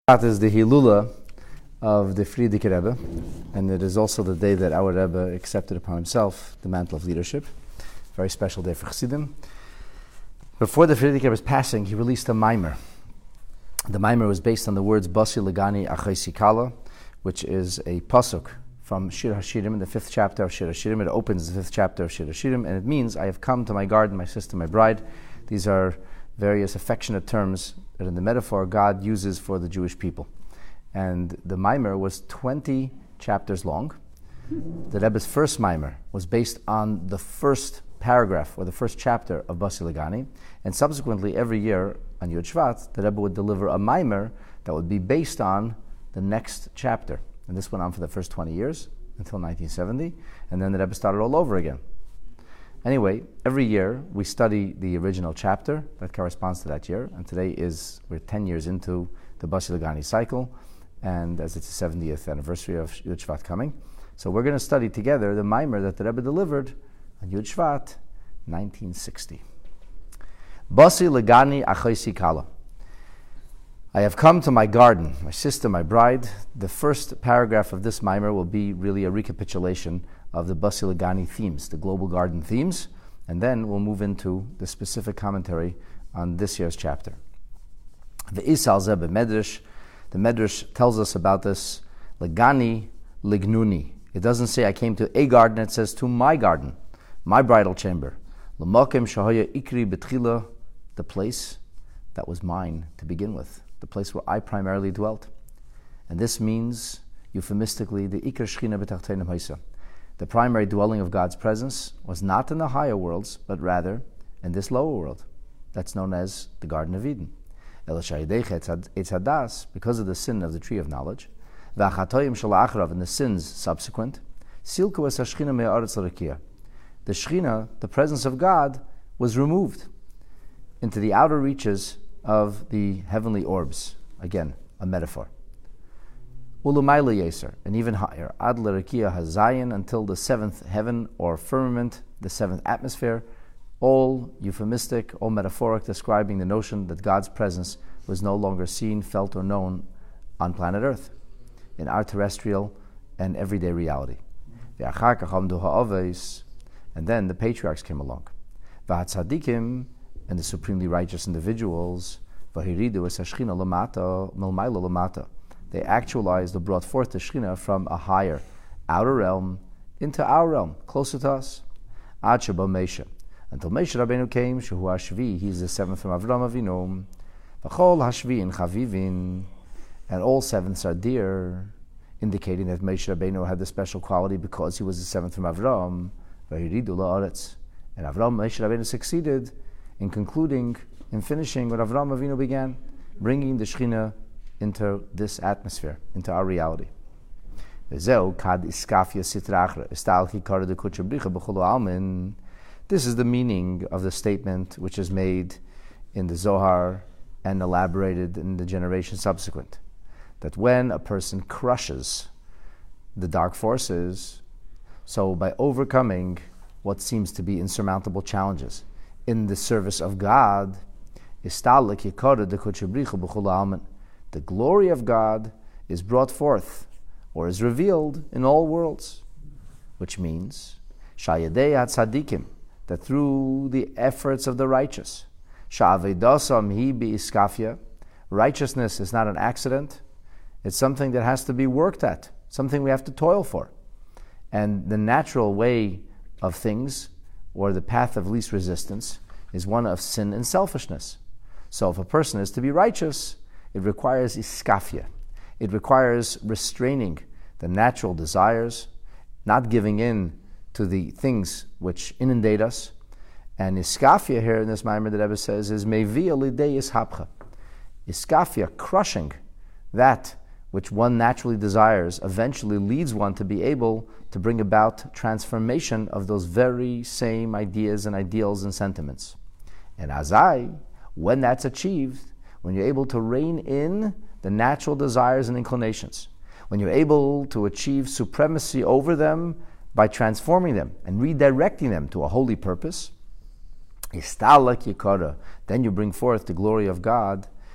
That is the Hilula of the Frierdiker Rebbe, and it is also the day that our Rebbe accepted upon himself the mantle of leadership. Very special day for Chassidim. Before the Frierdiker Rebbe's passing, he released a mimer. The mimer was based on the words Basi Legani Achaisi Kala, which is a pasuk from Shir HaShirim, in the 5th chapter of Shir HaShirim. It opens the 5th chapter of Shir HaShirim, and it means, I have come to my garden, my sister, my bride. These are various affectionate terms that in the metaphor God uses for the Jewish people. And the mimer was 20 chapters long. The Rebbe's first mimer was based on the first paragraph or the first chapter of Basi Legani, and subsequently every year on Yud Shvat, the Rebbe would deliver a mimer that would be based on the next chapter. And this went on for the first 20 years until 1970, and then the Rebbe started all over again. Anyway, every year we study the original chapter that corresponds to that year, and today we're 10 years into the Basi Legani cycle, and as it's the 70th anniversary of Yud Shvat coming, so we're going to study together the mimer that the Rebbe delivered on Yud Shvat, 1960. Basi Legani Achaisi Kala. I have come to my garden, my sister, my bride. The first paragraph of this mimer will be really a recapitulation of the Basi Legani themes, the global garden themes, and then we'll move into the specific commentary on this year's chapter. The Isal Zeb Medrash, the Medrash tells us about this, Legani Lignuni. It doesn't say I came to a garden, it says to my garden, my bridal chamber. L'mokem shahaya ikri betchila, the place that was mine to begin with, the place where I primarily dwelt. And this means, euphemistically, the ikr shchina b'tachtenim haisa. The primary dwelling of God's presence was not in the higher worlds, but rather in this lower world. That's known as the Garden of Eden. Because of the sin of the tree of knowledge, and the sins subsequent, the Shechina, the presence of God, was removed into the outer reaches of the heavenly orbs. Again, a metaphor. Ulumayla Yeser, and even higher, Ad L'Rakia Hazayin, until the 7th heaven or firmament, the 7th atmosphere, all euphemistic, all metaphoric, describing the notion that God's presence was no longer seen, felt, or known on planet Earth, in our terrestrial and everyday reality. And then the patriarchs came along. V'hatzadikim, and the supremely righteous individuals, v'hiridu es hashchina lamata, milmayla lamata. They actualized or brought forth the Shekhinah from a higher outer realm into our realm, closer to us. Ad sheba Moshe, until Moshe Rabbeinu came, Shehu Hashvi, he's the 7th from Avram Avinu, V'chol Hashviin Chavivin, and all 7ths are dear, indicating that Moshe Rabbeinu had the special quality because he was the 7th from Avram, V'hiridu la'aretz. And Moshe Rabbeinu succeeded in concluding, in finishing what Avram Avinu began, bringing the Shekhinah into this atmosphere, into our reality. This is the meaning of the statement which is made in the Zohar and elaborated in the generation subsequent, that when a person crushes the dark forces, so by overcoming what seems to be insurmountable challenges in the service of God, the glory of God is brought forth, or is revealed in all worlds, which means Shayadei HaTzadikim, that through the efforts of the righteous, Sha'avedasam hi bi'iskafia, righteousness is not an accident, it's something that has to be worked at, something we have to toil for. And the natural way of things, or the path of least resistance, is one of sin and selfishness. So if a person is to be righteous, it requires iskafia. It requires restraining the natural desires, not giving in to the things which inundate us. And iskafia here in this mimer that Rebbe says is mevia lidei ishapcha. Iskafia, crushing that which one naturally desires, eventually leads one to be able to bring about transformation of those very same ideas and ideals and sentiments. And azai, when that's achieved, when you're able to rein in the natural desires and inclinations, when you're able to achieve supremacy over them by transforming them and redirecting them to a holy purpose, then you bring forth the glory of God,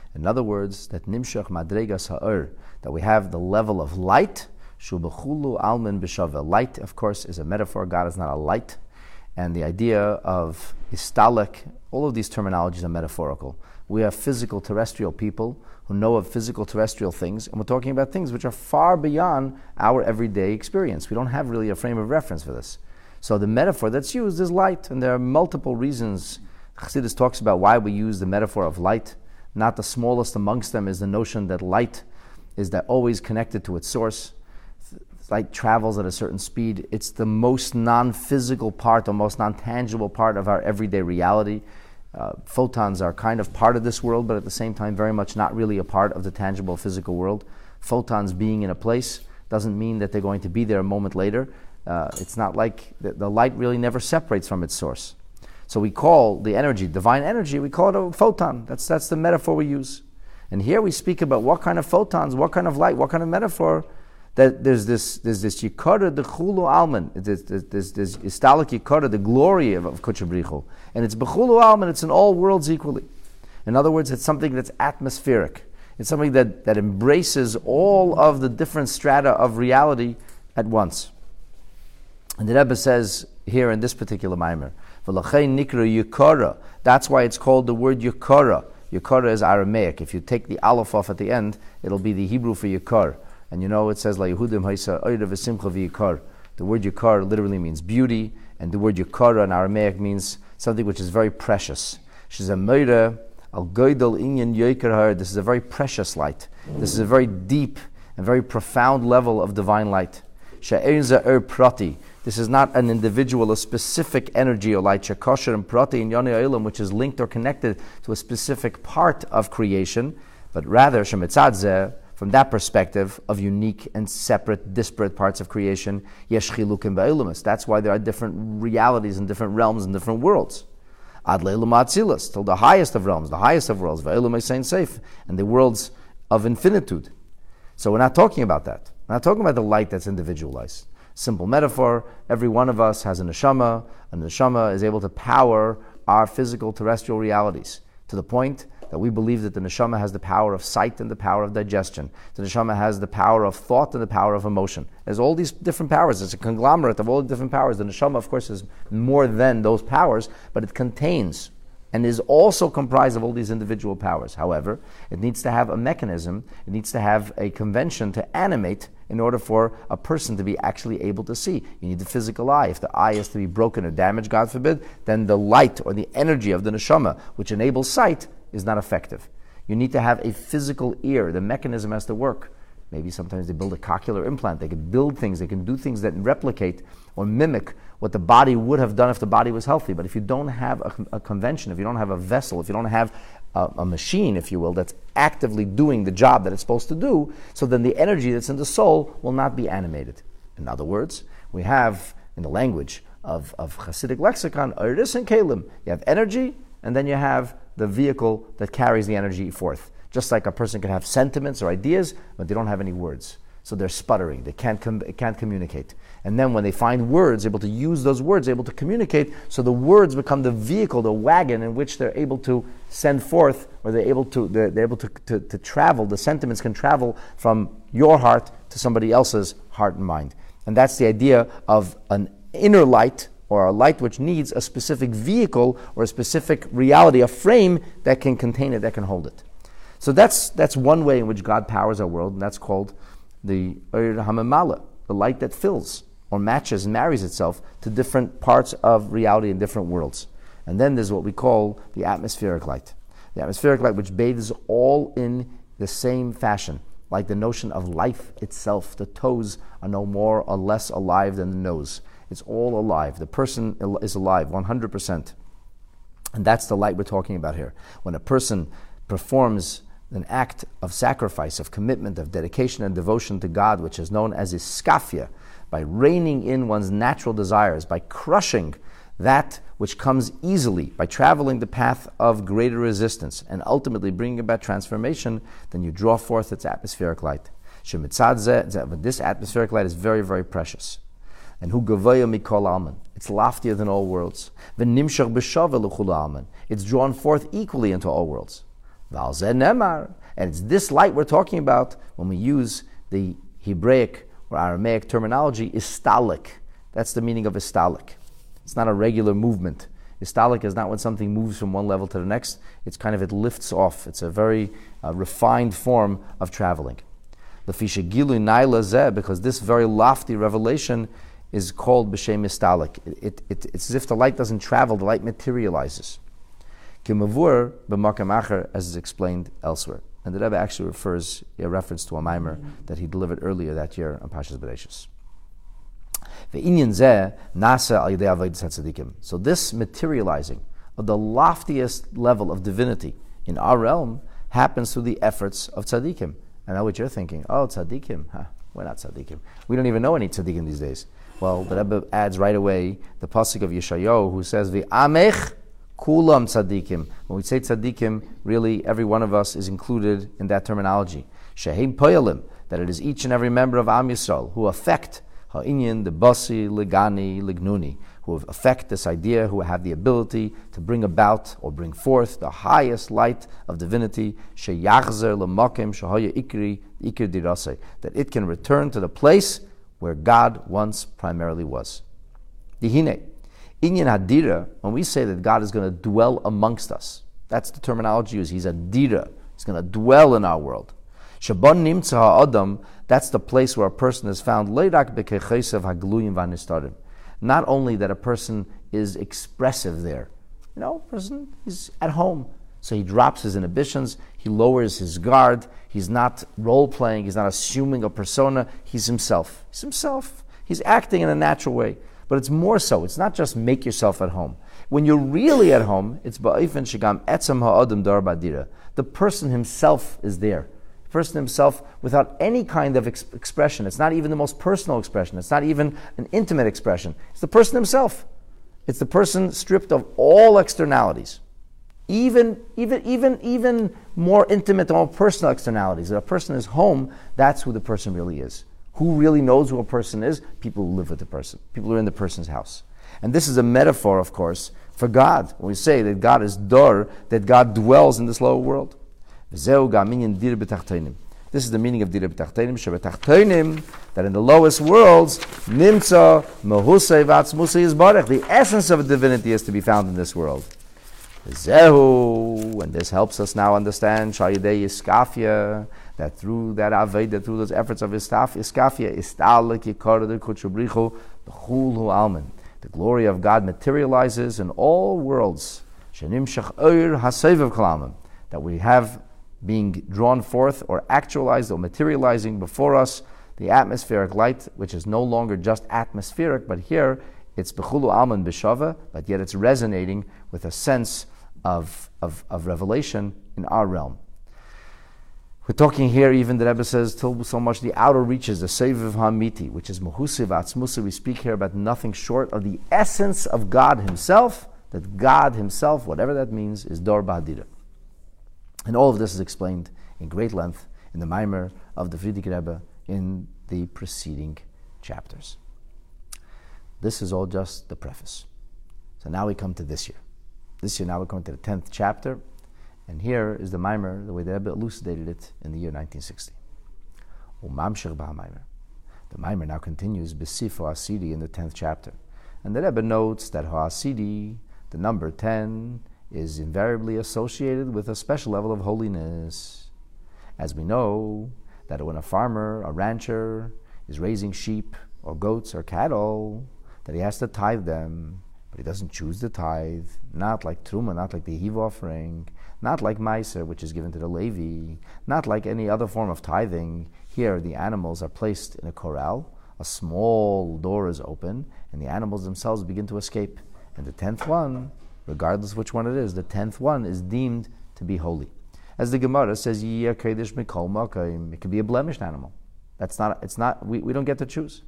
In other words, that nimshach madregas ha'or, that we have the level of light, shu b'chulu almin b'shaveh. Light, of course, is a metaphor. God is not a light. And the idea of istalik, all of these terminologies are metaphorical. We are physical terrestrial people who know of physical terrestrial things, and we're talking about things which are far beyond our everyday experience. We don't have really a frame of reference for this. So the metaphor that's used is light, and there are multiple reasons. Chassidus talks about why we use the metaphor of light. Not the smallest amongst them is the notion that light is that always connected to its source. Light travels at a certain speed. It's the most non-physical part, the most non-tangible part of our everyday reality. Photons are kind of part of this world, but at the same time very much not really a part of the tangible physical world. Photons being in a place doesn't mean that they're going to be there a moment later. It's not like the light really never separates from its source. So we call the energy, divine energy, we call it a photon. That's the metaphor we use. And here we speak about what kind of photons, what kind of light, what kind of metaphor. That there's this yikara the chulu alman, there's istalik yikara, the glory of Kodesh Brichu, and it's bechulu alman. It's in all worlds equally. In other words, it's something that's atmospheric. It's something that embraces all of the different strata of reality at once. And the Rebbe says here in this particular maimer, v'lachein nikra yikara. That's why it's called the word yikara. Yikara is Aramaic. If you take the aleph off at the end, it'll be the Hebrew for yikar. And you know it says La Yehudim Haisa Oyra V'Simcha V'Yikar. The word Yikar literally means beauty, and the word Yikara in Aramaic means something which is very precious. She's a Meira Al Goydel Inyan Yikar. This is a very precious light. This is a very deep and very profound level of divine light. She'erinza Prati. This is not an individual, a specific energy or light. Shekosher and Prati in Yonei Olam, which is linked or connected to a specific part of creation, but rather Shemitzadzeh. From that perspective of unique and separate, disparate parts of creation, yesh chilukim ba'olumus. That's why there are different realities and different realms and different worlds. Ad le'ilum atzilus, till the highest of realms, the highest of worlds, va'ilum esein seif, and the worlds of infinitude. So we're not talking about that. We're not talking about the light that's individualized. Simple metaphor, every one of us has a neshama. A neshama is able to power our physical terrestrial realities to the point that we believe that the neshama has the power of sight and the power of digestion. The neshama has the power of thought and the power of emotion. There's all these different powers. It's a conglomerate of all the different powers. The neshama, of course, is more than those powers, but it contains and is also comprised of all these individual powers. However, it needs to have a mechanism, it needs to have a convention to animate in order for a person to be actually able to see. You need the physical eye. If the eye is to be broken or damaged, God forbid, then the light or the energy of the neshama, which enables sight, is not effective. You need to have a physical ear. The mechanism has to work. Maybe sometimes they build a cochlear implant. They can build things. They can do things that replicate or mimic what the body would have done if the body was healthy. But if you don't have a convention, if you don't have a vessel, if you don't have a machine, if you will, that's actively doing the job that it's supposed to do, so then the energy that's in the soul will not be animated. In other words, we have, in the language of Hasidic lexicon, Oiris and Kalim. You have energy, and then you have the vehicle that carries the energy forth. Just like a person can have sentiments or ideas, but they don't have any words. So they're sputtering, they can't communicate. And then when they find words, able to use those words, able to communicate, so the words become the vehicle, the wagon in which they're able to send forth, or they're able to travel. The sentiments can travel from your heart to somebody else's heart and mind. And that's the idea of an inner light, or a light which needs a specific vehicle or a specific reality, a frame that can contain it, that can hold it. So that's one way in which God powers our world, and that's called the Oir HaMemala, the light that fills or matches and marries itself to different parts of reality in different worlds. And then there's what we call the atmospheric light. The atmospheric light which bathes all in the same fashion, like the notion of life itself. The toes are no more or less alive than the nose. It's all alive. The person is alive 100%. And that's the light we're talking about here. When a person performs an act of sacrifice, of commitment, of dedication and devotion to God, which is known as iskafia, by reining in one's natural desires, by crushing that which comes easily, by traveling the path of greater resistance, and ultimately bringing about transformation, then you draw forth its atmospheric light. This atmospheric light is very, very precious. And hu gavaya mikol alman. It's loftier than all worlds. V'nimshach b'shaveh l'chul alman. It's drawn forth equally into all worlds. And it's this light we're talking about when we use the Hebraic or Aramaic terminology, istalik. That's the meaning of istalik. It's not a regular movement. Istalik is not when something moves from one level to the next. It's kind of, it lifts off. It's a very refined form of traveling. Because this very lofty revelation is called b'shem istalik. It's as if the light doesn't travel, the light materializes. Kimavur b'makam acher, as is explained elsewhere. And the Rebbe actually refers a reference to a mimer that he delivered earlier that year on Pashas Bereshis. So this materializing of the loftiest level of divinity in our realm happens through the efforts of tzaddikim. I know what you're thinking. Oh, tzaddikim. We're not tzaddikim. We don't even know any tzaddikim these days. Well, the Rebbe adds right away the pasuk of Yeshayahu, who says, V'amech kulam tzaddikim. When we say tzaddikim, really every one of us is included in that terminology. Shehem poyalim, that it is each and every member of Am Yisrael who affect ha'inyan, the basi, ligani, lignuni, who affect this idea, who have the ability to bring about or bring forth the highest light of divinity, sheyachzer l'makim shahaya ikri dirasei, that it can return to the place where God once primarily was. Dihine, inyan hadira, when we say that God is going to dwell amongst us, that's the terminology used. He's a dira. He's going to dwell in our world. Shaban nimtza ha'adam, that's the place where a person is found. Leirak bekechesev hagluyim v'anistarim. Not only that a person is expressive there, a person is at home, so he drops his inhibitions, he lowers his guard, he's not role-playing, he's not assuming a persona, he's himself. He's acting in a natural way. But it's more so, it's not just make yourself at home. When you're really at home, it's ba'ifin shigam etzem ha'adam dar badira. The person himself is there. The person himself without any kind of expression. It's not even the most personal expression. It's not even an intimate expression. It's the person himself. It's the person stripped of all externalities. Even more intimate, more personal externalities. If a person is home, that's who the person really is. Who really knows who a person is? People who live with the person. People who are in the person's house. And this is a metaphor, of course, for God. When we say that God is Dor, that God dwells in this lower world. This is the meaning of Dir B'Tachteinim, that in the lowest worlds, Nimtza, Mehusei V'Atzmusei Yizbarech, the essence of divinity is to be found in this world. Zehu, and this helps us now understand Shayidei Iskafia, that through that Aveda, through those efforts of Iskafia, Istalek Yikar de Kutchubrichu, B'Chul Hu Almen. The glory of God materializes in all worlds. Shenimshach Oir Hasevev Kalamim, that we have being drawn forth or actualized or materializing before us the atmospheric light, which is no longer just atmospheric, but here it's B'Chulu Alman B'Shava, but yet it's resonating with a sense of revelation in our realm. We're talking here, even the Rebbe says, till so much the outer reaches, the Seviv HaMiti, which is Mehusiv Atzmusa. We speak here about nothing short of the essence of God Himself, that God Himself, whatever that means, is Dor Ba'adira. And all of this is explained in great length in the Maimer of the Frierdiker Rebbe in the preceding chapters. This is all just the preface. So now we come to this year. This year now we're coming to the 10th chapter, and here is the Maimer, the way the Rebbe elucidated it in the year 1960. Umamshech b'hamaimer. The Maimer now continues B'sif Ha'asidi in the 10th chapter. And the Rebbe notes that Ha'asidi, the number 10, is invariably associated with a special level of holiness. As we know, that when a farmer, a rancher, is raising sheep or goats or cattle, that he has to tithe them, but he doesn't choose the tithe, not like Truma, not like the Hiv offering, not like Meiser, which is given to the Levi, not like any other form of tithing. Here, the animals are placed in a corral, a small door is open, and the animals themselves begin to escape. And the 10th one, regardless of which one it is, the 10th one is deemed to be holy. As the Gemara says, it could be a blemished animal. We don't get to choose.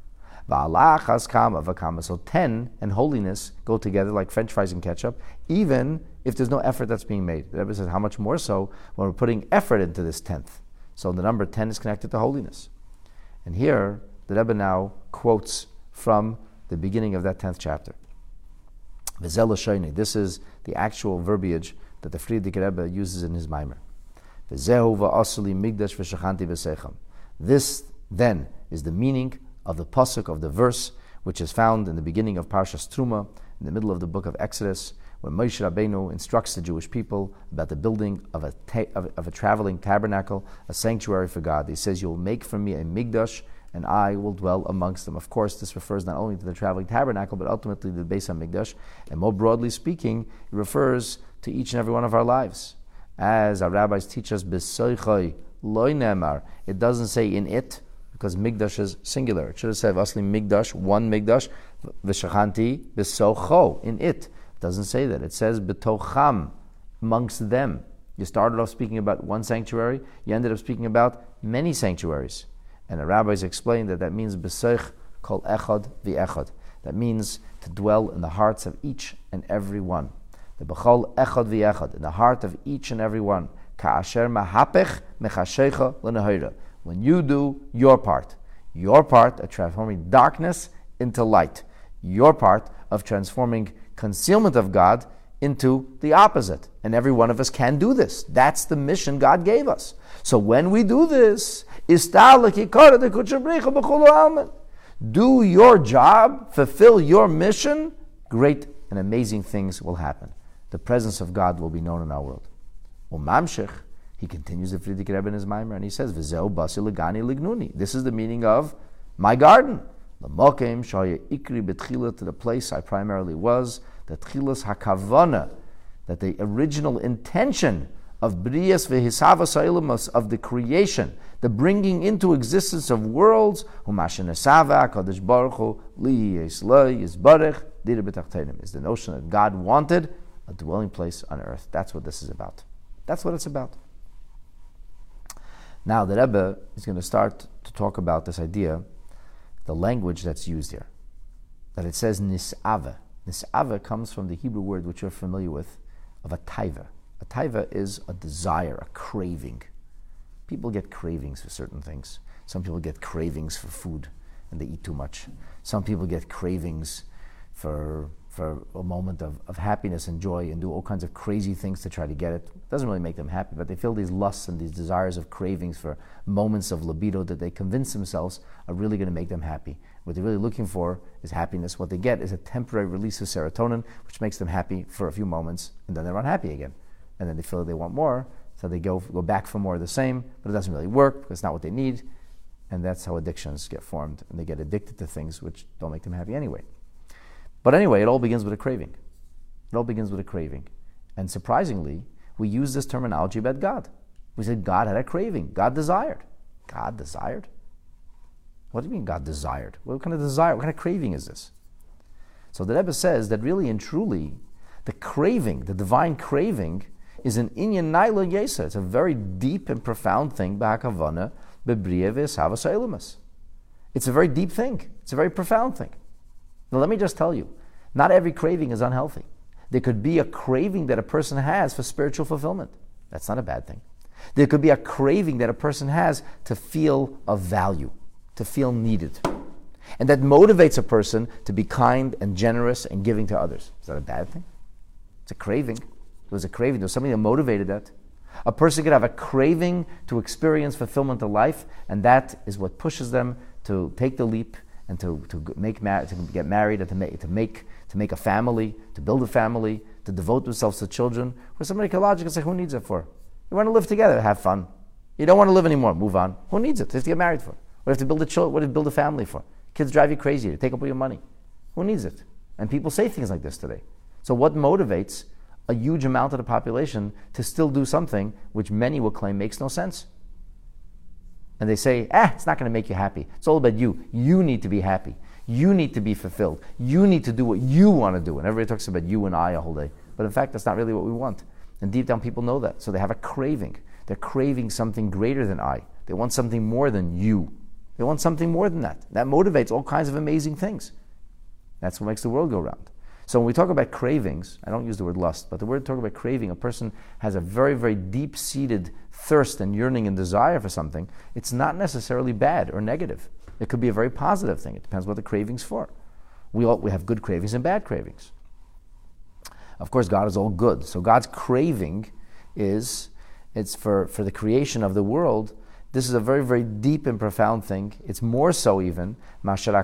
So 10 and holiness go together like French fries and ketchup, even if there's no effort that's being made. The Rebbe says, how much more so when we're putting effort into this 10th. So the number 10 is connected to holiness. And here, the Rebbe now quotes from the beginning of that 10th chapter. This is the actual verbiage that the Frierdiker Rebbe uses in his Maimer. This then is the meaning of the pasuk of the verse which is found in the beginning of Parshas Truma, in the middle of the book of Exodus, when Moshe Rabbeinu instructs the Jewish people about the building of a traveling tabernacle, a sanctuary for God. He says, "You'll make for me a migdash, and I will dwell amongst them." Of course, this refers not only to the traveling tabernacle, but ultimately to the Beis HaMikdash, and more broadly speaking, it refers to each and every one of our lives. As our rabbis teach us, "B'soichai loy nemar," it doesn't say in it, because migdash is singular. It should have said Vasli migdash, one migdash, v'shachanti b'socho, in it. It doesn't say that. It says b'tocham, amongst them. You started off speaking about one sanctuary, you ended up speaking about many sanctuaries. And the rabbis explain that means b'soich kol echad v'echad. That means to dwell in the hearts of each and every one. The b'chol echad v'echad, in the heart of each and every one. Ka'asher mahapech mechashecha l'nehira. When you do your part of transforming darkness into light, your part of transforming concealment of God into the opposite. And every one of us can do this. That's the mission God gave us. So when we do this, do your job, fulfill your mission, great and amazing things will happen. The presence of God will be known in our world. He continues the Frierdiker Rebbe in his Maimer, and he says, "V'zeu basi legani lignuni." This is the meaning of my garden. L'mokem shaya ikri betchila, to the place I primarily was, the tchilas hakavana, that the original intention of briyas v'hisavas ha'ilamos, of the creation, the bringing into existence of worlds, humashenasava kadosh baruch hu li yisloi yisbarech dira b'tachtenim, is the notion that God wanted a dwelling place on earth. That's what this is about. That's what it's about. Now the Rebbe is going to start to talk about this idea, the language that's used here. That it says nis'ava. Nis'ava comes from the Hebrew word which you're familiar with, of a taiva. A taiva is a desire, a craving. People get cravings for certain things. Some people get cravings for food and they eat too much. Some people get cravings for a moment of happiness and joy and do all kinds of crazy things to try to get it. It doesn't really make them happy, but they feel these lusts and these desires of cravings for moments of libido that they convince themselves are really going to make them happy. What they're really looking for is happiness. What they get is a temporary release of serotonin, which makes them happy for a few moments, and then they're unhappy again. And then they feel that they want more, so they go back for more of the same, but it doesn't really work because it's not what they need. And that's how addictions get formed, and they get addicted to things which don't make them happy anyway. But anyway, it all begins with a craving. It all begins with a craving. And surprisingly, we use this terminology about God. We said God had a craving. God desired. God desired? What do you mean God desired? What kind of desire, what kind of craving is this? So the Rebbe says that really and truly, the craving, the divine craving, is an inyan naila yesa. It's a very deep and profound thing, b'hakavana, bebriya v'esavas ha'ilamas. It's a very deep thing. It's a very profound thing. Now let me just tell you, not every craving is unhealthy. There could be a craving that a person has for spiritual fulfillment. That's not a bad thing. There could be a craving that a person has to feel of value, to feel needed. And that motivates a person to be kind and generous and giving to others. Is that a bad thing? It's a craving. There was a craving. There was something that motivated that. A person could have a craving to experience fulfillment of life, and that is what pushes them to take the leap and to get married, and to make a family, to build a family, to devote themselves to children. Where somebody could logically say, who needs it for? You want to live together, have fun. You don't want to live anymore, move on. Who needs it? What do you have to get married for? What do you have to build a family for? Kids drive you crazy, they take up all your money. Who needs it? And people say things like this today. So what motivates a huge amount of the population to still do something which many will claim makes no sense? And they say, it's not going to make you happy. It's all about you. You need to be happy. You need to be fulfilled. You need to do what you want to do. And everybody talks about you and I a whole day. But in fact, that's not really what we want. And deep down, people know that. So they have a craving. They're craving something greater than I. They want something more than you. They want something more than that. That motivates all kinds of amazing things. That's what makes the world go round. So when we talk about cravings, I don't use the word lust, but the word talk about craving, a person has a very, very deep-seated thirst and yearning and desire for something. It's not necessarily bad or negative. It could be a very positive thing. It depends what the craving's for. We have good cravings and bad cravings. Of course, God is all good. So God's craving it's for the creation of the world. This is a very, very deep and profound thing. It's more so even. So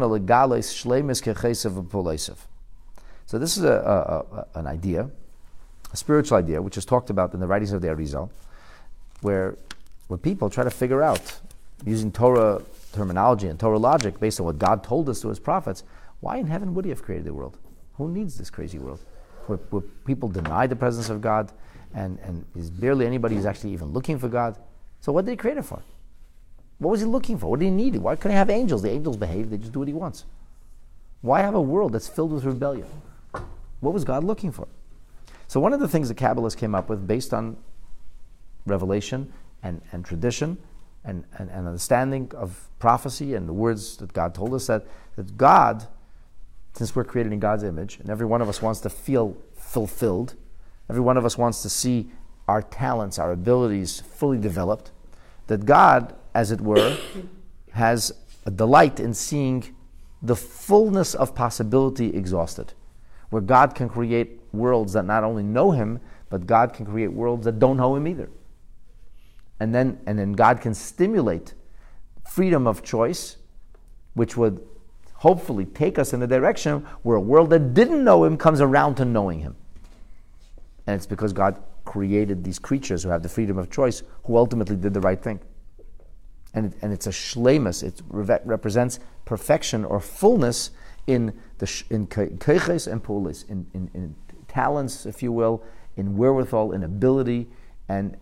this is an idea, a spiritual idea, which is talked about in the writings of the Arizal, where people try to figure out, using Torah terminology and Torah logic, based on what God told us to His prophets, why in heaven would He have created the world? Who needs this crazy world? Where people deny the presence of God, and there's barely anybody who's actually even looking for God. So what did He create it for? What was He looking for? What did He need? Why couldn't He have angels? The angels behave, they just do what He wants. Why have a world that's filled with rebellion? What was God looking for? So one of the things the Kabbalists came up with, based on revelation and tradition and understanding of prophecy and the words that God told us, that God, since we're created in God's image, and every one of us wants to feel fulfilled, every one of us wants to see our talents, our abilities fully developed, that God, as it were, has a delight in seeing the fullness of possibility exhausted, where God can create worlds that not only know Him, but God can create worlds that don't know Him either. And then God can stimulate freedom of choice, which would hopefully take us in a direction where a world that didn't know Him comes around to knowing Him. And it's because God created these creatures who have the freedom of choice, who ultimately did the right thing. And it's a shleimus. It represents perfection or fullness in keiches and pulis, in talents, if you will, in wherewithal, in ability, and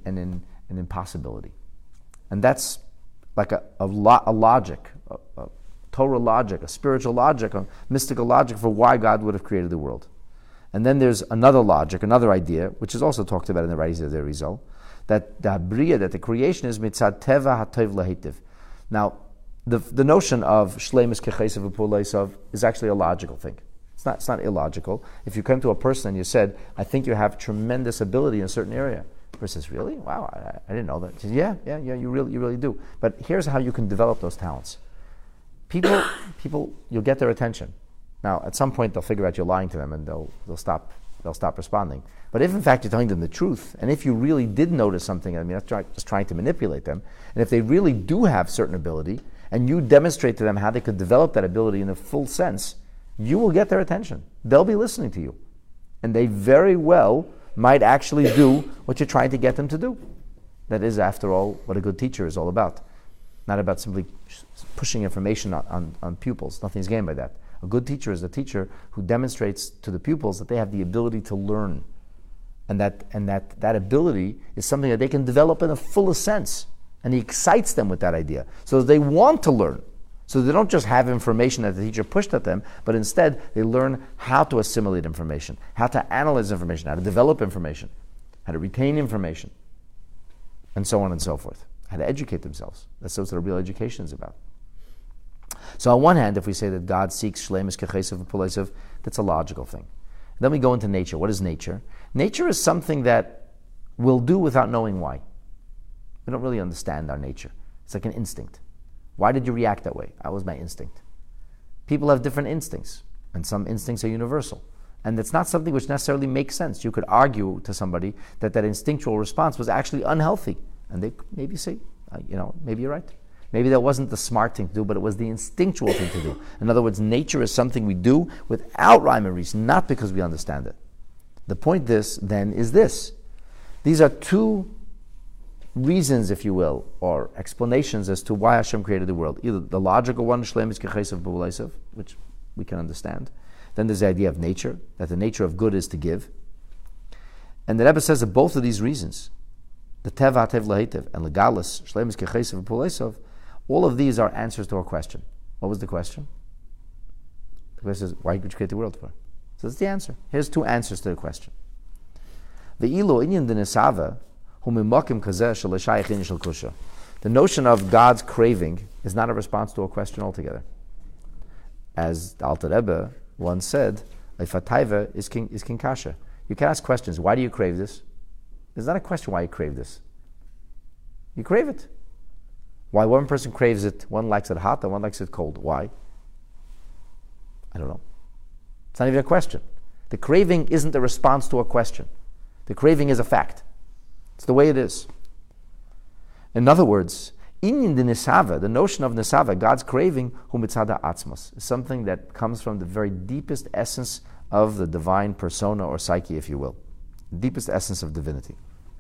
in possibility. And that's like a logic, a Torah logic, a spiritual logic, a mystical logic for why God would have created the world. And then there's another logic, another idea, which is also talked about in the writings of the Arizal, that the creation is mitzad teva hatov lahitiv. Now, the notion of shleimus kechesav u'puleisav is actually a logical thing. It's not illogical. If you come to a person and you said, "I think you have tremendous ability in a certain area," the person says, "Really? Wow, I didn't know that." He says, "Yeah, you really do." But here's how you can develop those talents. People, you'll get their attention. Now, at some point, they'll figure out you're lying to them, and they'll stop responding. But if in fact you're telling them the truth, and if you really did notice something, I mean, that's just trying to manipulate them, and if they really do have certain ability, and you demonstrate to them how they could develop that ability in a full sense, you will get their attention. They'll be listening to you. And they very well might actually do what you're trying to get them to do. That is, after all, what a good teacher is all about. Not about simply pushing information on pupils. Nothing's gained by that. A good teacher is a teacher who demonstrates to the pupils that they have the ability to learn, and that ability is something that they can develop in a fullest sense. And he excites them with that idea, so that they want to learn. So they don't just have information that the teacher pushed at them, but instead they learn how to assimilate information, how to analyze information, how to develop information, how to retain information, and so on and so forth. How to educate themselves. That's what real education is about. So on one hand, if we say that God seeks shleimus kechesav u'puleisav, that's a logical thing. Then we go into nature. What is nature? Nature is something that we'll do without knowing why. We don't really understand our nature. It's like an instinct. Why did you react that way? That was my instinct. People have different instincts, and some instincts are universal. And it's not something which necessarily makes sense. You could argue to somebody that instinctual response was actually unhealthy. And they maybe say, maybe you're right. Maybe that wasn't the smart thing to do, but it was the instinctual thing to do. In other words, nature is something we do without rhyme or reason, not because we understand it. The point is this. These are two reasons, if you will, or explanations as to why Hashem created the world. Either the logical one, shleimus kechesav u'puleisav, which we can understand. Then there's the idea of nature, that the nature of good is to give. And the Rebbe says that both of these reasons, the teva hatev lahitiv and legalis, shleimus kechesav u'puleisav, all of these are answers to a question. What was the question? The question is, why did you create the world for? So that's the answer. Here's two answers to the question. The notion of God's craving is not a response to a question altogether. As the Alter Rebbe once said, "Fataiva is king kasha." You can ask questions. Why do you crave this? It's not a question why you crave this. You crave it. Why one person craves it, one likes it hot, and one likes it cold. Why? I don't know. It's not even a question. The craving isn't a response to a question. The craving is a fact. It's the way it is. In other words, in the nisava, the notion of nisava, God's craving, hu mitzada atzmos, is something that comes from the very deepest essence of the divine persona or psyche, if you will. The deepest essence of divinity.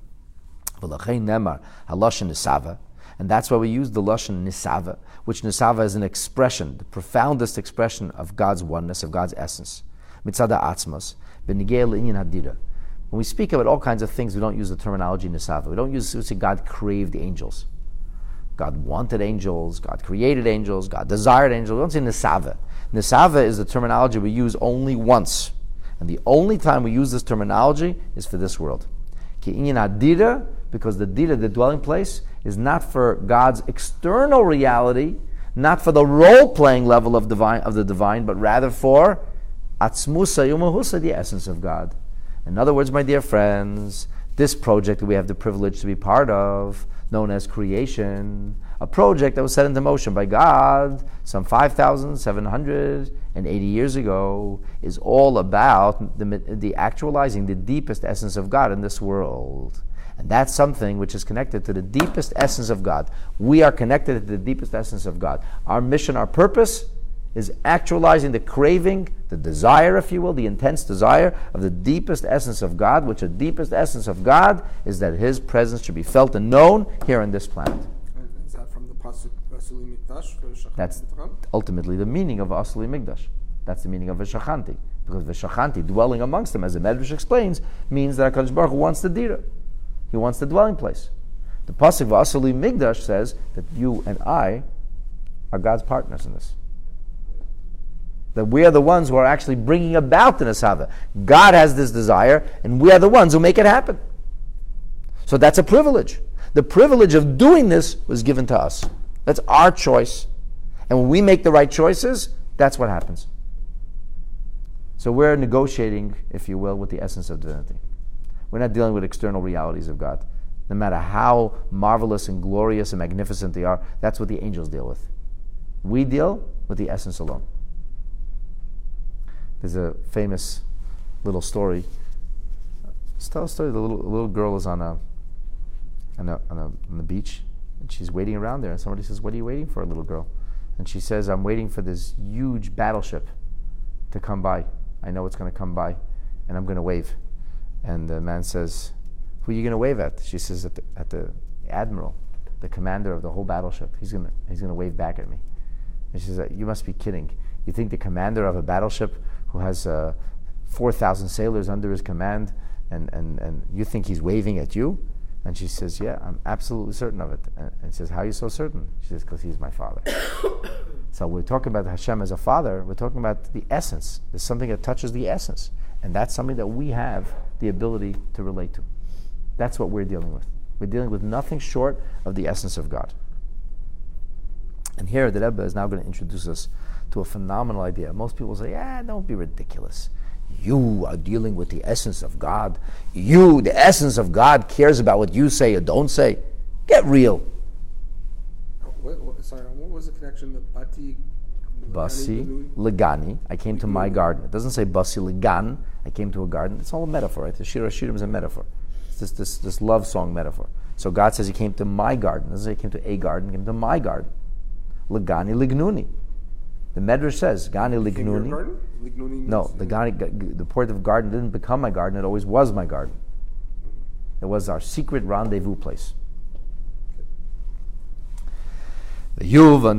And that's why we use the lashon nisava, which nisava is an expression, the profoundest expression of God's oneness, of God's essence. Mitzada atzmos, b'nigei l'inyan hadira. When we speak about all kinds of things, we don't use the terminology nisava. We don't say God craved angels. God wanted angels, God created angels, God desired angels. We don't say nisava. Nisava is the terminology we use only once. And the only time we use this terminology is for this world. Ki inyan hadira, because the dira, the dwelling place, is not for God's external reality, not for the role-playing level of the divine, but rather for atzmusa yumahusa, the essence of God. In other words, my dear friends, this project that we have the privilege to be part of, known as creation, a project that was set into motion by God some 5,780 years ago, is all about the actualizing the deepest essence of God in this world. And that's something which is connected to the deepest essence of God. We are connected to the deepest essence of God. Our mission, our purpose, is actualizing the craving, the desire, if you will, the intense desire of the deepest essence of God, which the deepest essence of God is that His presence should be felt and known here on this planet. Is that from the pasuk Vasili Mikdash? That's ultimately the meaning of Vasili Mikdash. That's the meaning of Veshachanti. Because Veshachanti, dwelling amongst them, as the Medrash explains, means that HaKadosh Baruch Hu wants the dira. He wants the dwelling place. The pasuk Vasili Mikdash says that you and I are God's partners in this. That we are the ones who are actually bringing about the Nesava. God has this desire, and we are the ones who make it happen. So that's a privilege. The privilege of doing this was given to us. That's our choice. And when we make the right choices, that's what happens. So we're negotiating, if you will, with the essence of divinity. We're not dealing with external realities of God. No matter how marvelous and glorious and magnificent they are, that's what the angels deal with. We deal with the essence alone. There's a famous little story. Let's tell a story. The little girl is on the beach, and she's waiting around there. And somebody says, "What are you waiting for, little girl?" And she says, "I'm waiting for this huge battleship to come by. I know it's going to come by, and I'm going to wave." And the man says, "Who are you going to wave at?" She says, "At the admiral, the commander of the whole battleship. He's going to wave back at me." And she says, "You must be kidding. You think the commander of a battleship who has 4,000 sailors under his command, and you think he's waving at you?" And she says, "Yeah, I'm absolutely certain of it." And he says, "How are you so certain?" She says, "Because he's my father." So we're talking about Hashem as a father. We're talking about the essence. There's something that touches the essence. And that's something that we have the ability to relate to. That's what we're dealing with. We're dealing with nothing short of the essence of God. And here the Rebbe is now going to introduce us to a phenomenal idea. Most people say, don't be ridiculous. You are dealing with the essence of God. The essence of God, cares about what you say or don't say. Get real. What was the connection? The Basi Legani, I came to my garden. It doesn't say Basi Legan, I came to a garden. It's all a metaphor, right? The Shir HaShirim is a metaphor. It's this love song metaphor. So God says He came to my garden. It doesn't say He came to a garden, He came to my garden. Legani Lignuni. The Medrash says, Gani Lignuni. No, the port of garden didn't become my garden, it always was my garden. It was our secret rendezvous place. In order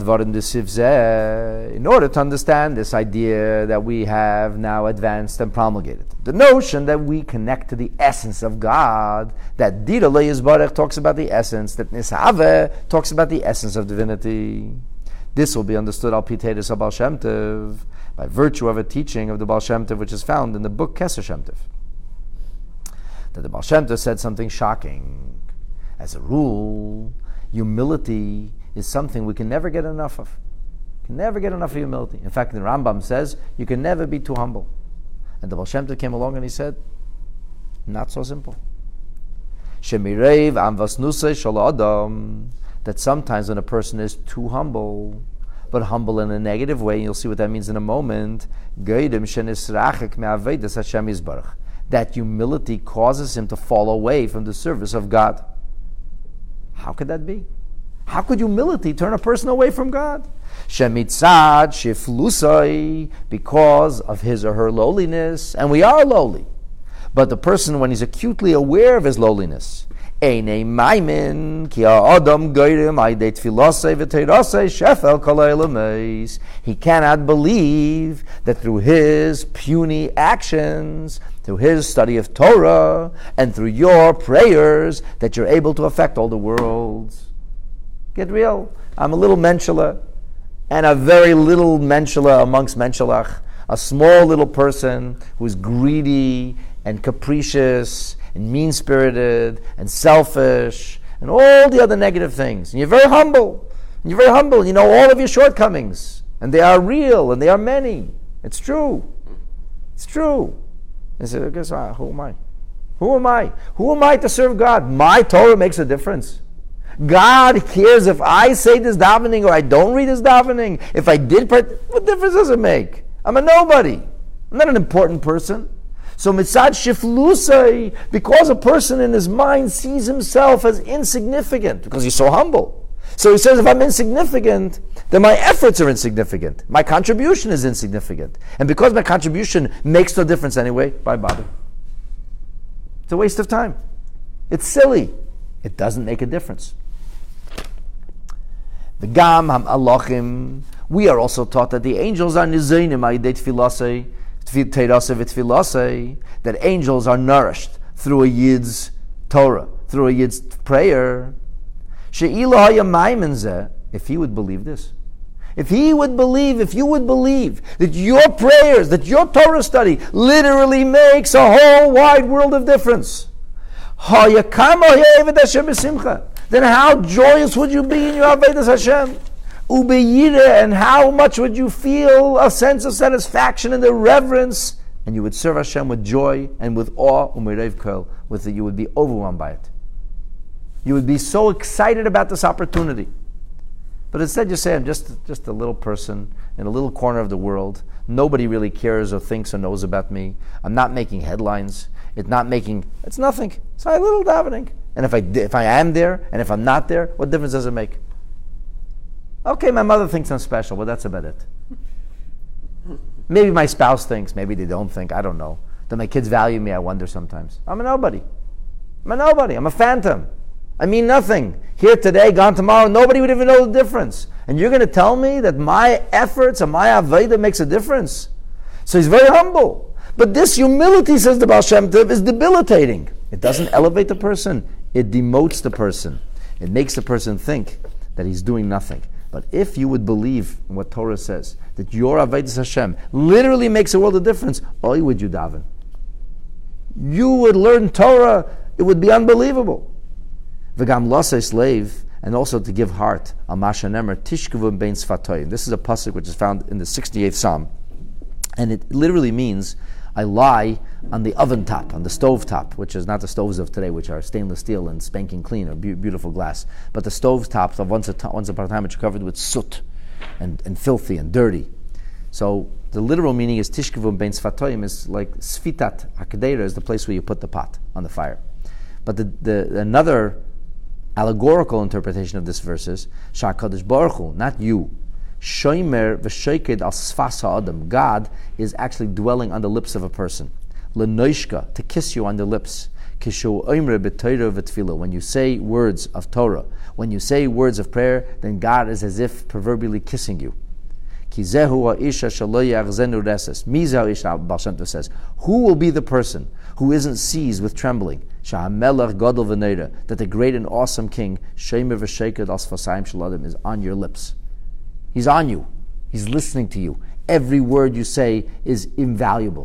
to understand this idea that we have now advanced and promulgated, the notion that we connect to the essence of God, that Dira Yisbarach talks about the essence, that Nisave talks about the essence of divinity. This will be understood al Piteris Baal Shem Tov, by virtue of a teaching of the Baal Shem Tov which is found in the book Keser Shem Tov. That the Baal Shem Tov said something shocking. As a rule, humility is something we can never get enough of. Can never get enough of humility. In fact, the Rambam says you can never be too humble. And the Baal Shem Tov came along and he said, not so simple. That sometimes when a person is too humble, but humble in a negative way, and you'll see what that means in a moment. That humility causes him to fall away from the service of God. How could that be? How could humility turn a person away from God? Shemitzad shiflusai, because of his or her lowliness, and we are lowly. But the person, when he's acutely aware of his lowliness, he cannot believe that through his puny actions, through his study of Torah, and through your prayers, that you're able to affect all the worlds. Get real. I'm a little menshela, and a very little menshela amongst menshelach, a small little person who's greedy and capricious and mean-spirited and selfish and all the other negative things. And you're very humble. And you're very humble. You know all of your shortcomings. And they are real and they are many. It's true. It's true. I said, guess what? Who am I? Who am I? Who am I to serve God? My Torah makes a difference. God cares if I say this davening or I don't read this davening. If I did, what difference does it make? I'm a nobody. I'm not an important person. So mitzad shiflusai, because a person in his mind sees himself as insignificant, because he's so humble. So he says, if I'm insignificant, then my efforts are insignificant. My contribution is insignificant. And because my contribution makes no difference anyway, why bother? It's a waste of time. It's silly. It doesn't make a difference. The Gam Ham'alachim, we are also taught that the angels are nizaynim ayidei tfilasei, that angels are nourished through a Yid's Torah, through a Yid's prayer. If he would believe this, if you would believe that your prayers, that your Torah study literally makes a whole wide world of difference, then how joyous would you be in your Avodas Hashem? And how much would you feel a sense of satisfaction and the reverence, and you would serve Hashem with joy and with awe, with it, you would be overwhelmed by it. You would be so excited about this opportunity. But instead you say, I'm just a little person in a little corner of the world. Nobody really cares or thinks or knows about me. I'm not making headlines. It's nothing. It's a little davening. And if I am there, and if I'm not there, what difference does it make? Okay, my mother thinks I'm special, but that's about it. Maybe my spouse thinks, maybe they don't think, I don't know. Do my kids value me? I wonder sometimes. I'm a nobody. I'm a phantom. I mean nothing. Here today, gone tomorrow, nobody would even know the difference. And you're going to tell me that my efforts and my avodah makes a difference? So he's very humble. But this humility, says the Baal Shem Tov, is debilitating. It doesn't elevate the person. It demotes the person. It makes the person think that he's doing nothing. But if you would believe in what Torah says, that your Avodas Hashem literally makes a world of difference, oy would you daven. You would learn Torah, it would be unbelievable. V'gam lasei slave, and also to give heart, al masha nemer, tishkevum bein sfatoyim. This is a pasuk which is found in the 68th Psalm. And it literally means, I lie on the oven top, on the stove top, which is not the stoves of today, which are stainless steel and spanking clean or beautiful glass, but the stove tops of once upon a time which are covered with soot and filthy and dirty. So the literal meaning is tishkevum bein sfatoyim, is like sfitat hakadera, is the place where you put the pot on the fire. But the another allegorical interpretation of this verse is Sha'akadosh Baruch Hu, not you, shomer v'sheked al sfas ha'adam. God is actually dwelling on the lips of a person. L'noishka, to kiss you on the lips. Kishu oimre b'Torah v'tefillah. When you say words of Torah, when you say words of prayer, then God is as if proverbially kissing you. Ki zehu ha'isha shelo yachzenu reses. Miza ha'isha, Baal Shem Tov says, who will be the person who isn't seized with trembling? Sha'amelach gadol v'neira, that the great and awesome King, shomer v'sheked al sfasayim shel adam, is on your lips. He's on you. He's listening to you. Every word you say is invaluable.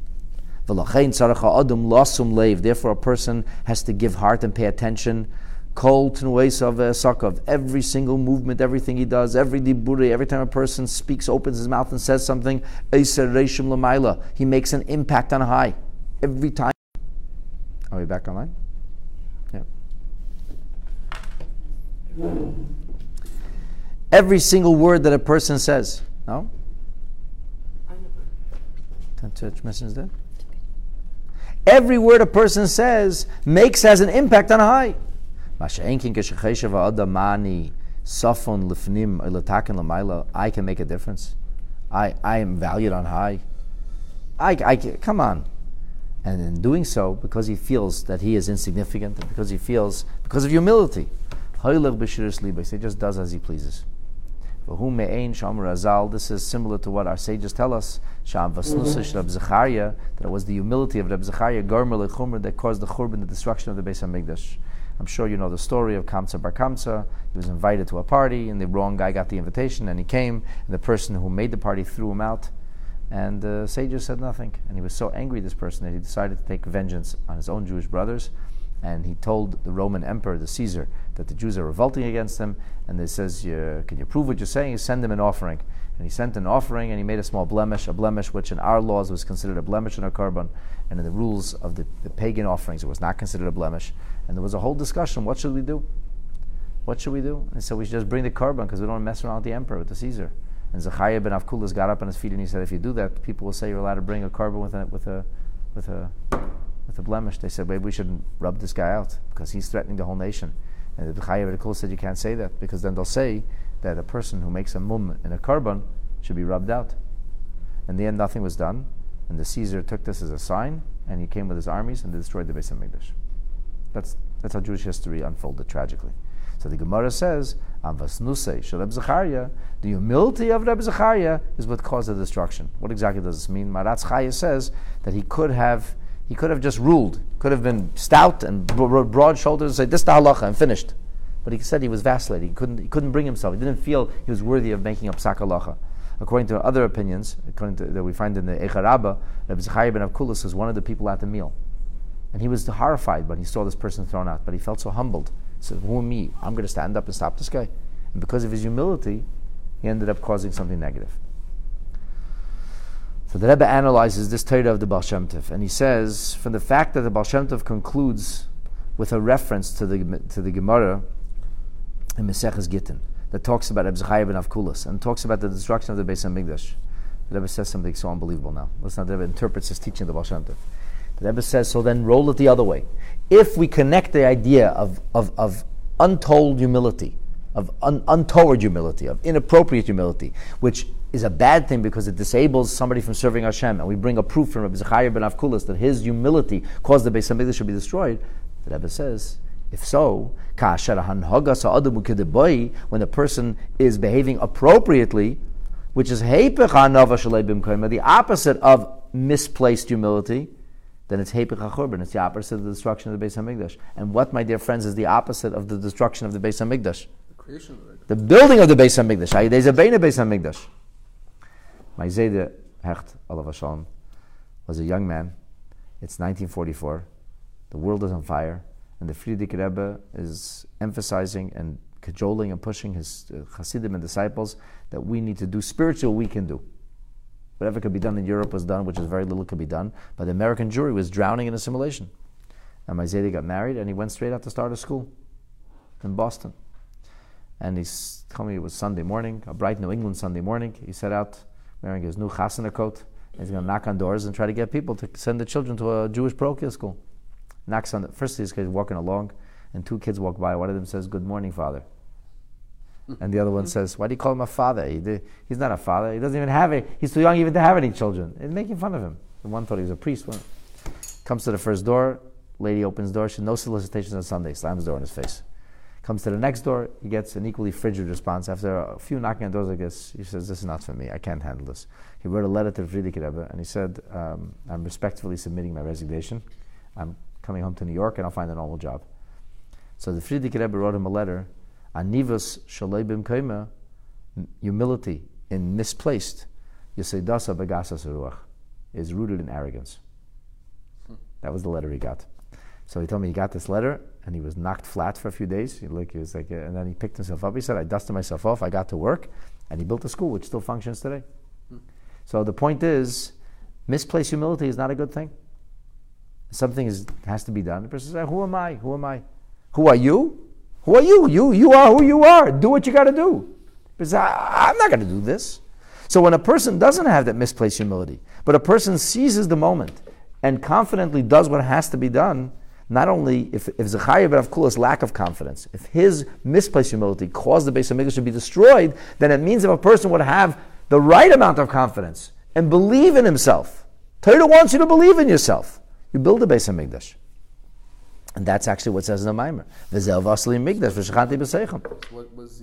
Therefore, a person has to give heart and pay attention. Of every single movement, everything he does, every diburi, every time a person speaks, opens his mouth and says something, he makes an impact on high. Every time. Are we back online? Yeah. Every single word that a person says. No? Every word a person says has an impact on high. I can make a difference. I am valued on high. Come on. And in doing so, because he feels that he is insignificant, and because of humility, he just does as he pleases. This is similar to what our sages tell us, that it was the humility of Reb Zechariah that caused the Churban, the destruction of the Beis HaMikdash. I'm sure you know the story of Kamsa Bar Kamsa. He was invited to a party, and the wrong guy got the invitation, and he came, and the person who made the party threw him out, and the sages said nothing. And he was so angry, this person, that he decided to take vengeance on his own Jewish brothers, and he told the Roman emperor, the Caesar, that the Jews are revolting against him, and he says, can you prove what you're saying? You send him an offering. And he sent an offering, and he made a small blemish, which in our laws was considered a blemish in a korban, and in the rules of the pagan offerings, it was not considered a blemish. And there was a whole discussion, what should we do? What should we do? And so we should just bring the korban, because we don't mess around with the emperor, with the Caesar. And Zechariah ben Avkulas got up on his feet, and he said, if you do that, people will say you're allowed to bring a korban with a blemish. They said, maybe we shouldn't rub this guy out, because he's threatening the whole nation. And the Chayyim B'Kol said, you can't say that, because then they'll say that a person who makes a mum in a korban should be rubbed out. In the end, nothing was done, and the Caesar took this as a sign, and he came with his armies, and they destroyed the Beis HaMikdash. That's how Jewish history unfolded tragically. So the Gemara says, the humility of Reb Zechariah is what caused the destruction. What exactly does this mean? Maratz Chaya says that he could have just ruled, could have been stout and broad shoulders and say, this is the halacha, and finished. But he said he was vacillating. He couldn't bring himself. He didn't feel he was worthy of making up psak halacha. According to other opinions, that we find in the Eicha Rabbah, Reb Zechariah ben Avkulas was one of the people at the meal. And he was horrified when he saw this person thrown out, but he felt so humbled. He said, who am me? I'm going to stand up and stop this guy. And because of his humility, he ended up causing something negative. So the Rebbe analyzes this Torah of the Baal Shem Tov, and he says, from the fact that the Baal Shem Tov concludes with a reference to the Gemara in Maseches Gittin, that talks about Reb Zechariah ben Avkulas, and talks about the destruction of the Beis HaMikdash. The Rebbe says something so unbelievable now. Listen, the Rebbe interprets his teaching of the Baal Shem Tov. The Rebbe says, so then roll it the other way. If we connect the idea of untold humility, of untoward humility, of inappropriate humility, which is a bad thing because it disables somebody from serving Hashem, and we bring a proof from Reb Zechariah ben Avkulas that his humility caused the Beis HaMikdash to be destroyed, the Rebbe says, if so, when the person is behaving appropriately, which is the opposite of misplaced humility, then it's Heipech HaChurban. It's the opposite of the destruction of the Beis HaMikdash. And what, my dear friends, is the opposite of the destruction of the Beis HaMikdash? The creation of it. The building of the Beis HaMikdash. Hayidei Zabein Beis HaMikdash. My Zayde Hecht, Olav Hashalom, was a young man. It's 1944. The world is on fire. And the Frierdiker Rebbe is emphasizing and cajoling and pushing his Hasidim and disciples that we need to do spiritual we can do. Whatever could be done in Europe was done, which is very little could be done. But the American Jewry was drowning in assimilation. And my Zayde got married, and he went straight out to start a school in Boston. And he told me it was Sunday morning, a bright New England Sunday morning. He set out wearing his new chasana coat. He's going to knock on doors and try to get people to send the children to a Jewish parochial school. Knocks on the first, these guys walking along, and two kids walk by. One of them says, "Good morning, Father." And the other one says, "Why do you call him a father? He's not a father. He doesn't even have it. He's too young even to have any children." And making fun of him. The one thought he was a priest. One comes to the first door. Lady opens the door. She said, "No solicitations on Sunday." Slams the door in his face. Comes to the next door. He gets an equally frigid response. After a few knocking on doors like this, he says, "This is not for me. I can't handle this." He wrote a letter to the Frierdiker Rebbe, and he said, "I'm respectfully submitting my resignation. I'm coming home to New York, and I'll find a normal job." So the Frierdiker Rebbe wrote him a letter. Anivus shalei b'mkeima, humility in misplaced, Yeseidasa begasas ruach, is rooted in arrogance. That was the letter he got. So he told me he got this letter, and he was knocked flat for a few days. He was like, and then he picked himself up. He said, "I dusted myself off. I got to work," and he built a school which still functions today. So the point is, misplaced humility is not a good thing. Something has to be done. The person says, "Who am I? Who am I? Who are you? Who are you? You are who you are. Do what you got to do." Because I'm not going to do this. So when a person doesn't have that misplaced humility, but a person seizes the moment and confidently does what has to be done, not only if Zechariah ben Avkula is lack of confidence, if his misplaced humility caused the Beis HaMikdash to be destroyed, then it means if a person would have the right amount of confidence and believe in himself. Torah wants you to believe in yourself. You build the Beis HaMikdash. And that's actually what it says in the Maimer. V'zel v'asli mikdash v'shechanti b'seichem. What was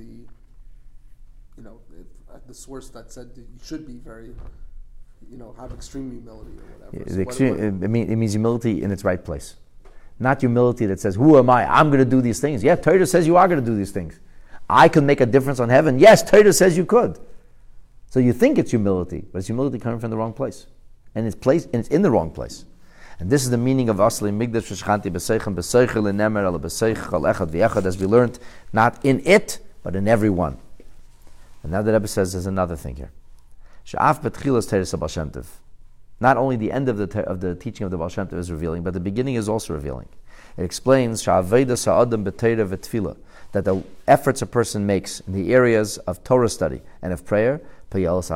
the source that said that you should be very, have extreme humility or whatever? It means humility in its right place. Not humility that says, who am I? I'm going to do these things. Yeah, Torah says you are going to do these things. I can make a difference on heaven. Yes, Torah says you could. So you think it's humility, but it's humility coming from the wrong place. And it's in the wrong place. And this is the meaning of Asli Migdash V'Shechanti B'Seichem B'Seichel Nemer Ala B'Seichel Echad V'Echad, as we learned, not in it, but in every one. And now the Rebbe says there's another thing here. She'af B'Tchilas Teres HaBaal Shem Tov. Not only the end of the teaching of the Baal Shem Tov is revealing, but the beginning is also revealing. It explains She'aveda Sa'adam B'Teira V'Tfila, that the efforts a person makes in the areas of Torah study and of prayer, brings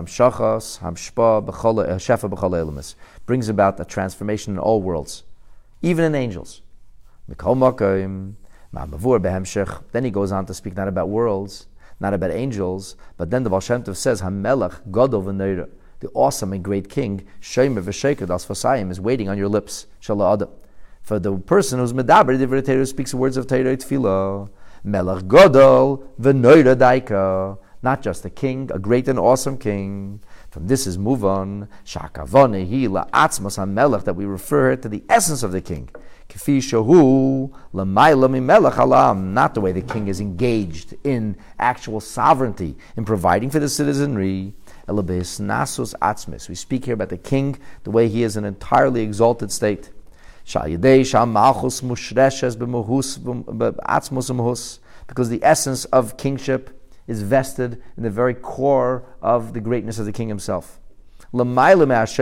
about a transformation in all worlds, even in angels. Then he goes on to speak not about worlds, not about angels, but then the Baal Shem Tov says, HaMelech Gadol v'Neira, the awesome and great king, Shemer v'Sheker das Fasayim, is waiting on your lips, Shala Adam. For the person who's Medaber, Divrei Torah, speaks the words of Torah Tefillah, Melech Gadol v'Neira Daika, not just a king, a great and awesome king. From this is move on, Shakavone hi la'atzmos HaMelech, that we refer to the essence of the king. K'fi shahu l'mayla mimelech alam, not the way the king is engaged in actual sovereignty, in providing for the citizenry. Elabes nasus atzmis. We speak here about the king, the way he is an entirely exalted state. Sha'yidei sha'malchus mushreshes b'mohus b'atzmos umuhus, because the essence of kingship is vested in the very core of the greatness of the king himself. Malchus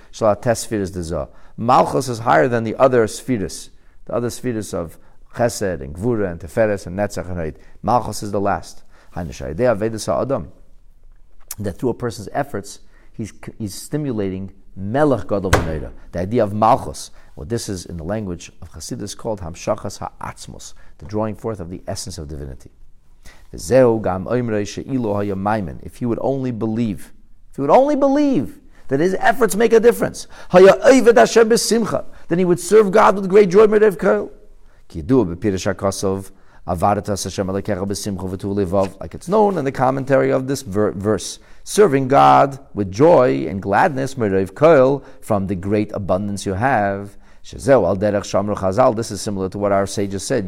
is higher than the other spheres, of Chesed and Gvura and Teferes and Netzach and Haid. Malchus is the last. That through a person's efforts, he's stimulating Melech Gadol v'Neira, the idea of Malchus. What this is in the language of Chassidus called Hamshachas Ha'atzmos, the drawing forth of the essence of divinity. If he would only believe, that his efforts make a difference, then he would serve God with great joy. Like it's known in the commentary of this verse, serving God with joy and gladness from the great abundance you have. This is similar to what our sages said.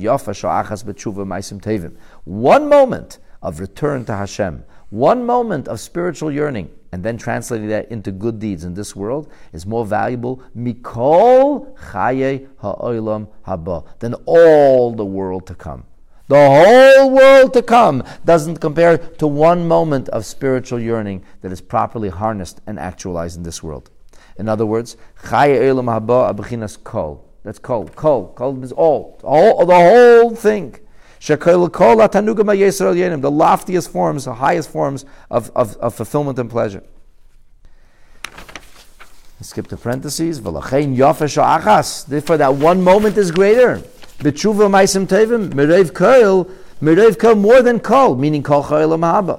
One moment of return to Hashem, one moment of spiritual yearning, and then translating that into good deeds in this world is more valuable mikol chaye ha'olam haba, than all the world to come. The whole world to come doesn't compare to one moment of spiritual yearning that is properly harnessed and actualized in this world. In other words, chaye olam haba abechinas kol. That's kol. Kol means all, the whole thing. The loftiest forms, the highest forms of fulfillment and pleasure. Skip the parentheses. Therefore, that one moment is greater. B'tshuva ma'asim tevim mereiv kol more than kol, meaning kol chayil mahaba.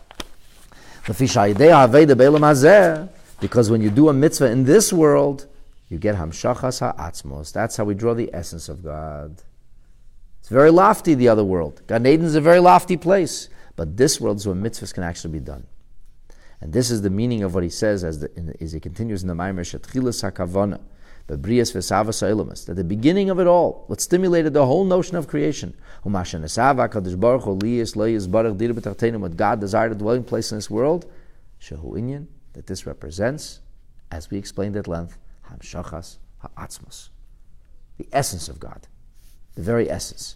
Because when you do a mitzvah in this world, you get hamshachas ha'atzmos. That's how we draw the essence of God. It's very lofty, the other world. Gan Eden is a very lofty place. But this world is where mitzvahs can actually be done. And this is the meaning of what he says as he continues in the Maimer, Shetchilas HaKavana, Bebrias V'Savas HaElamas, that the beginning of it all, what stimulated the whole notion of creation, what God desired a dwelling place in this world, Shehu Inyan, that this represents, as we explained at length, Hamshachas Ha'atzmos, the essence of God. The very essence.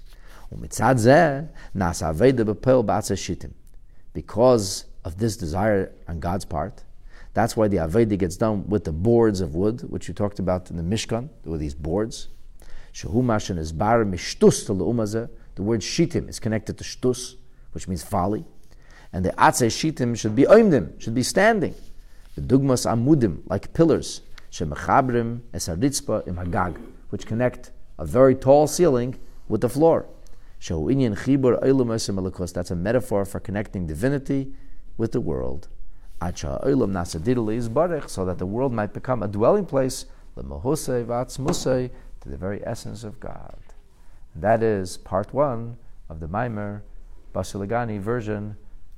Because of this desire on God's part, that's why the Aveda gets done with the boards of wood, which you talked about in the Mishkan, with these boards. The word shittim is connected to shtus, which means folly. And the atzei shitim should be oimdim, should be standing. The dugmas amudim, like pillars, shemechabrim esaritzpa im hagag, which connect a very tall ceiling with the floor. Shehu inyan chibur olam esem elikos. That's a metaphor for connecting divinity with the world. Acha olam nasadidli is barech, so that the world might become a dwelling place, lemahosei v'atzmusei, to the very essence of God. And that is part 1 of the Maimer Basilagani version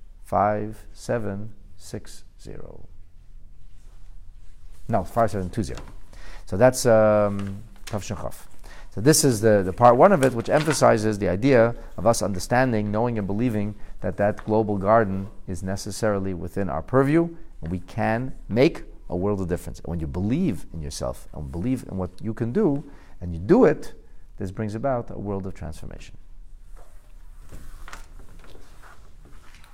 5760. No, 5720. So that's Tafshin Chaf. So this is the part 1 of it, which emphasizes the idea of us understanding, knowing, and believing that that global garden is necessarily within our purview, and we can make a world of difference. And when you believe in yourself and believe in what you can do, and you do it, this brings about a world of transformation.